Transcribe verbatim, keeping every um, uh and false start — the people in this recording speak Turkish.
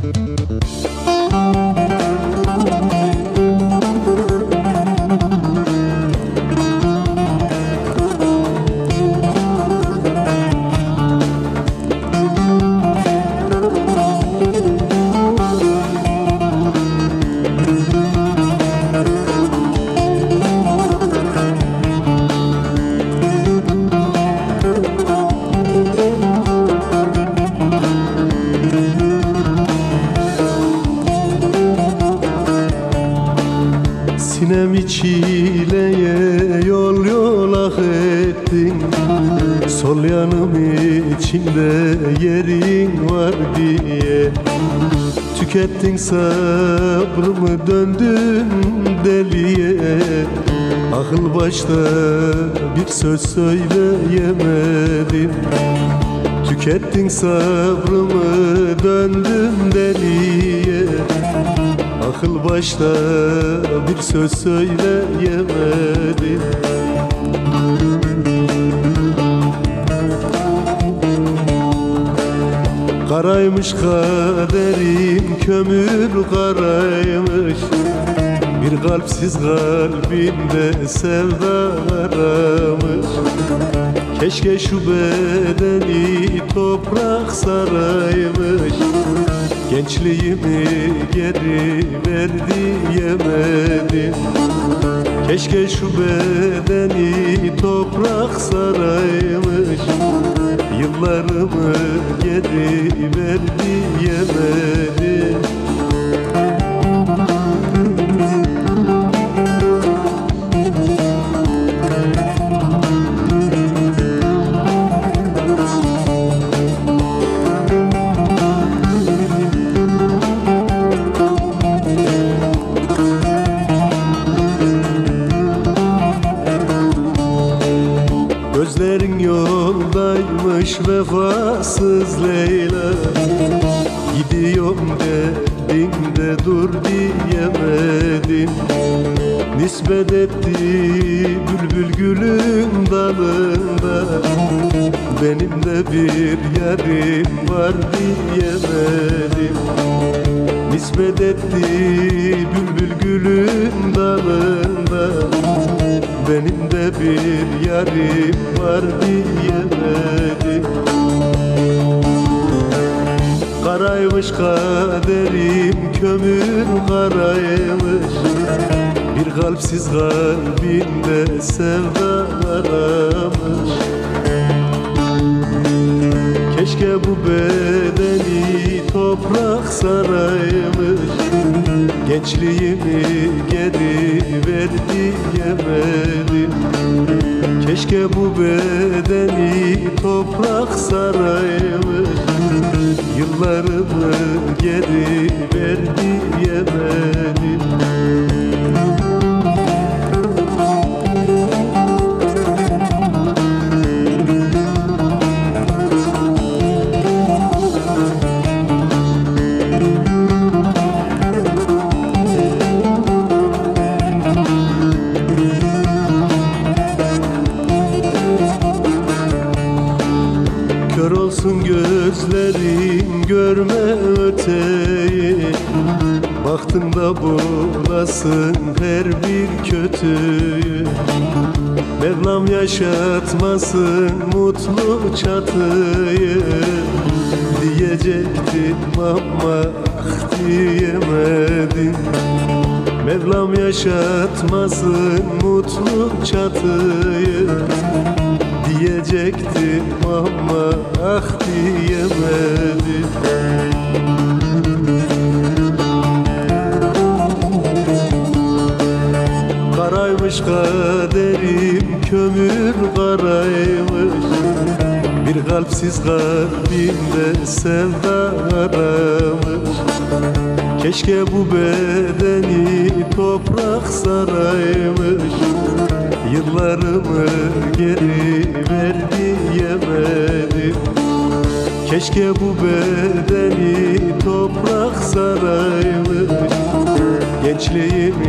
Sinemi çileye yol yolak ettin, sol yanım içinde yerin var diye. Tükettin sabrımı, döndün deliye. Akıl başta bir söz söyleyemedim. Tükettin sabrımı, döndün deliye. Akıl başta bir söz söyleyemedim. Karaymış kaderim, kömür karaymış. Bir kalpsiz kalbimde sevda aramış. Keşke şu bedeni toprak saraymış. Gençliğimi geri ver diyemedim. Keşke şu bedeni toprak saraymış. Yıllarımı geri ver diyemedim. Gözlerin yoldaymış vefasız Leyla. Gidiyorum dedin de dur diyemedim. Nispet etti bülbül gülün dalında. Benim de bir yarim var diyemedim. Nispet etti bülbül gülün dalında. Benim de bir yarim var diyemedim. Karaymış kaderim, kömür karaymış. Bir kalpsiz kalbimde sevda aramış. Keşke bu bedeni toprak saraymış. Gençliğimi geri ver diyemedim. Keşke bu bedeni toprak saraymış. Yıllarımı geri ver diyemedim. Kör olsun gözlerim, görme öteyi. Baktığında bulasın her bir kötüyü. Mevlam yaşatmasın mutlu çatıyı. Diyecektim ama diyemedim. Mevlam yaşatmasın mutlu çatıyı. Diyecektim ama ah diyemedim. Karaymış kaderim, kömür karaymış. Bir kalpsiz kalbimde sevda aramış. Keşke bu bedeni toprak saraymış. Yıllarımı geri ver diyemedim. Keşke bu bedeni toprak saraymış. Gençliğimi